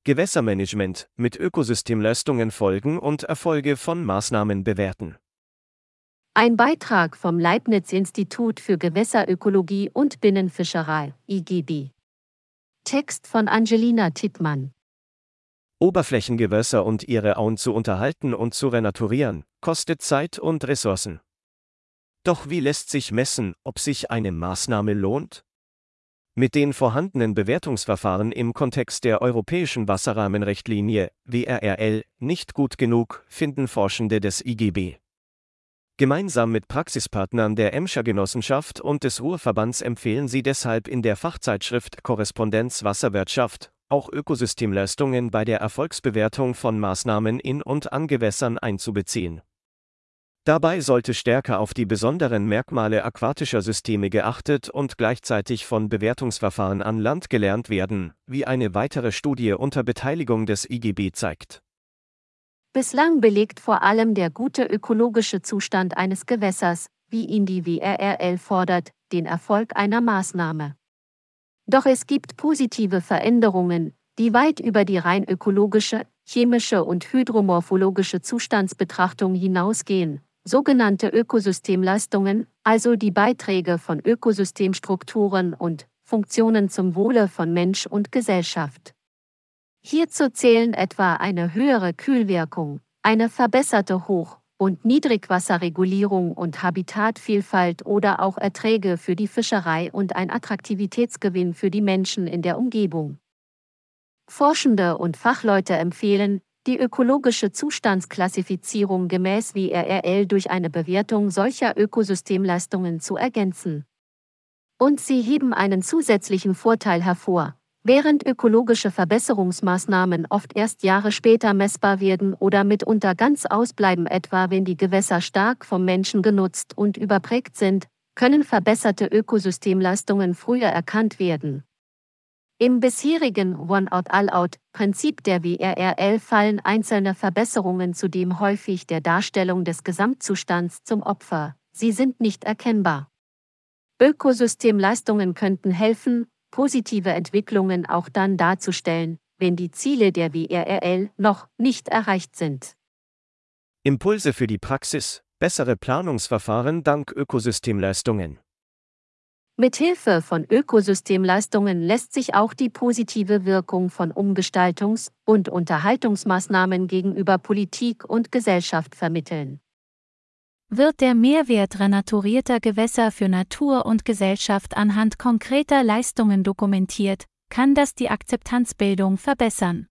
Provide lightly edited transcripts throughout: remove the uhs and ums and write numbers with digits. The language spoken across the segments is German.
Gewässermanagement mit Ökosystemleistungen Folgen und Erfolge von Maßnahmen bewerten. Ein Beitrag vom Leibniz-Institut für Gewässerökologie und Binnenfischerei, IGB. Text von Angelina Tittmann. Oberflächengewässer und ihre Auen zu unterhalten und zu renaturieren, kostet Zeit und Ressourcen. Doch wie lässt sich messen, ob sich eine Maßnahme lohnt? Mit den vorhandenen Bewertungsverfahren im Kontext der Europäischen Wasserrahmenrichtlinie, WRRL, nicht gut genug, finden Forschende des IGB. Gemeinsam mit Praxispartnern der Emscher Genossenschaft und des Ruhrverbands empfehlen sie deshalb in der Fachzeitschrift Korrespondenz Wasserwirtschaft, auch Ökosystemleistungen bei der Erfolgsbewertung von Maßnahmen in und an Gewässern einzubeziehen. Dabei sollte stärker auf die besonderen Merkmale aquatischer Systeme geachtet und gleichzeitig von Bewertungsverfahren an Land gelernt werden, wie eine weitere Studie unter Beteiligung des IGB zeigt. Bislang belegt vor allem der gute ökologische Zustand eines Gewässers, wie ihn die WRRL fordert, den Erfolg einer Maßnahme. Doch es gibt positive Veränderungen, die weit über die rein ökologische, chemische und hydromorphologische Zustandsbetrachtung hinausgehen, sogenannte Ökosystemleistungen, also die Beiträge von Ökosystemstrukturen und Funktionen zum Wohle von Mensch und Gesellschaft. Hierzu zählen etwa eine höhere Kühlwirkung, eine verbesserte Hoch- und Niedrigwasserregulierung und Habitatvielfalt oder auch Erträge für die Fischerei und ein Attraktivitätsgewinn für die Menschen in der Umgebung. Forschende und Fachleute empfehlen, die ökologische Zustandsklassifizierung gemäß WRRL durch eine Bewertung solcher Ökosystemleistungen zu ergänzen. Und sie heben einen zusätzlichen Vorteil hervor. Während ökologische Verbesserungsmaßnahmen oft erst Jahre später messbar werden oder mitunter ganz ausbleiben, etwa wenn die Gewässer stark vom Menschen genutzt und überprägt sind, können verbesserte Ökosystemleistungen früher erkannt werden. Im bisherigen One-out-all-out-Prinzip der WRRL fallen einzelne Verbesserungen zudem häufig der Darstellung des Gesamtzustands zum Opfer, sie sind nicht erkennbar. Ökosystemleistungen könnten helfen, positive Entwicklungen auch dann darzustellen, wenn die Ziele der WRRL noch nicht erreicht sind. Impulse für die Praxis, bessere Planungsverfahren dank Ökosystemleistungen. Mithilfe von Ökosystemleistungen lässt sich auch die positive Wirkung von Umgestaltungs- und Unterhaltungsmaßnahmen gegenüber Politik und Gesellschaft vermitteln. Wird der Mehrwert renaturierter Gewässer für Natur und Gesellschaft anhand konkreter Leistungen dokumentiert, kann das die Akzeptanzbildung verbessern,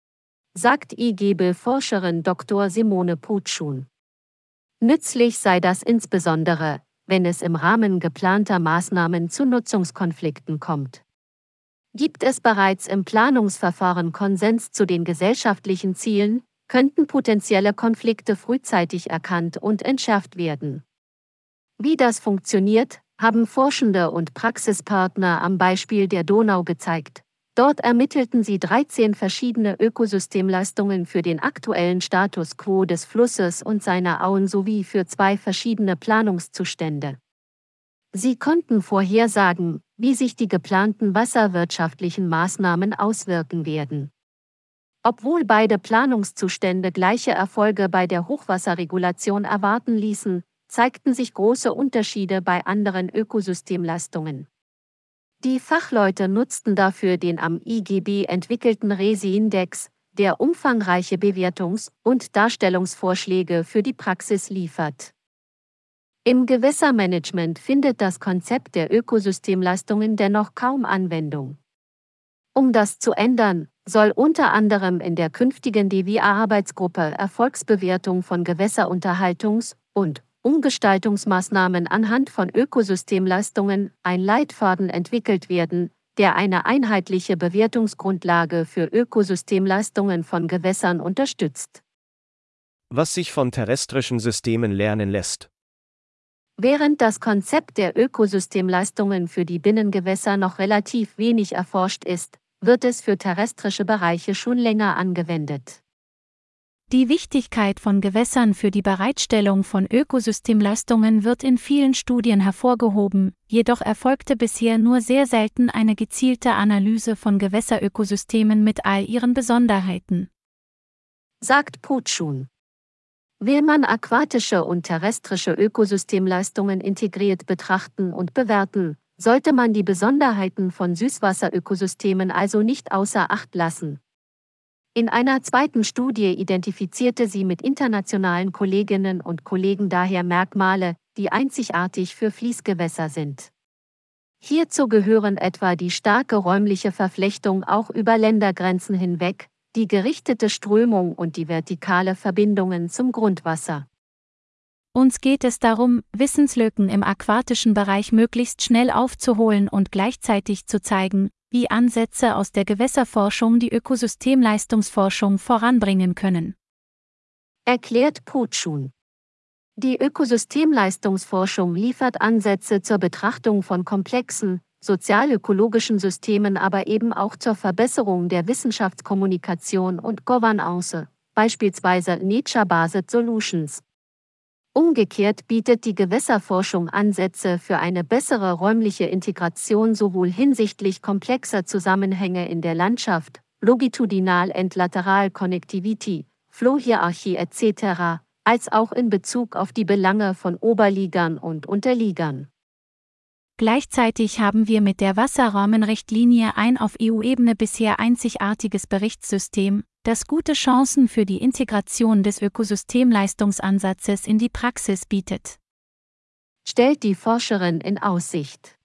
sagt IGB-Forscherin Dr. Simone Putschun. Nützlich sei das insbesondere, wenn es im Rahmen geplanter Maßnahmen zu Nutzungskonflikten kommt. Gibt es bereits im Planungsverfahren Konsens zu den gesellschaftlichen Zielen, könnten potenzielle Konflikte frühzeitig erkannt und entschärft werden. Wie das funktioniert, haben Forschende und Praxispartner am Beispiel der Donau gezeigt. Dort ermittelten sie 13 verschiedene Ökosystemleistungen für den aktuellen Status quo des Flusses und seiner Auen sowie für 2 verschiedene Planungszustände. Sie konnten vorhersagen, wie sich die geplanten wasserwirtschaftlichen Maßnahmen auswirken werden. Obwohl beide Planungszustände gleiche Erfolge bei der Hochwasserregulation erwarten ließen, zeigten sich große Unterschiede bei anderen Ökosystemleistungen. Die Fachleute nutzten dafür den am IGB entwickelten RESI-Index, der umfangreiche Bewertungs- und Darstellungsvorschläge für die Praxis liefert. Im Gewässermanagement findet das Konzept der Ökosystemleistungen dennoch kaum Anwendung. Um das zu ändern, soll unter anderem in der künftigen DWA-Arbeitsgruppe Erfolgsbewertung von Gewässerunterhaltungs- und Umgestaltungsmaßnahmen anhand von Ökosystemleistungen ein Leitfaden entwickelt werden, der eine einheitliche Bewertungsgrundlage für Ökosystemleistungen von Gewässern unterstützt. Was sich von terrestrischen Systemen lernen lässt. Während das Konzept der Ökosystemleistungen für die Binnengewässer noch relativ wenig erforscht ist, wird es für terrestrische Bereiche schon länger angewendet. Die Wichtigkeit von Gewässern für die Bereitstellung von Ökosystemleistungen wird in vielen Studien hervorgehoben, jedoch erfolgte bisher nur sehr selten eine gezielte Analyse von Gewässerökosystemen mit all ihren Besonderheiten, sagt Potschun. Will man aquatische und terrestrische Ökosystemleistungen integriert betrachten und bewerten, sollte man die Besonderheiten von Süßwasserökosystemen also nicht außer Acht lassen. In einer zweiten Studie identifizierte sie mit internationalen Kolleginnen und Kollegen daher Merkmale, die einzigartig für Fließgewässer sind. Hierzu gehören etwa die starke räumliche Verflechtung auch über Ländergrenzen hinweg, die gerichtete Strömung und die vertikale Verbindungen zum Grundwasser. Uns geht es darum, Wissenslücken im aquatischen Bereich möglichst schnell aufzuholen und gleichzeitig zu zeigen, wie Ansätze aus der Gewässerforschung die Ökosystemleistungsforschung voranbringen können, erklärt Potschun. Die Ökosystemleistungsforschung liefert Ansätze zur Betrachtung von komplexen, sozial-ökologischen Systemen, aber eben auch zur Verbesserung der Wissenschaftskommunikation und Governance, beispielsweise Nature-Based Solutions. Umgekehrt bietet die Gewässerforschung Ansätze für eine bessere räumliche Integration sowohl hinsichtlich komplexer Zusammenhänge in der Landschaft, Longitudinal-and-Lateral-Connectivity, Flohhierarchie etc., als auch in Bezug auf die Belange von Oberligern und Unterligern. Gleichzeitig haben wir mit der Wasserrahmenrichtlinie ein auf EU-Ebene bisher einzigartiges Berichtssystem, das gute Chancen für die Integration des Ökosystemleistungsansatzes in die Praxis bietet, stellt die Forscherin in Aussicht.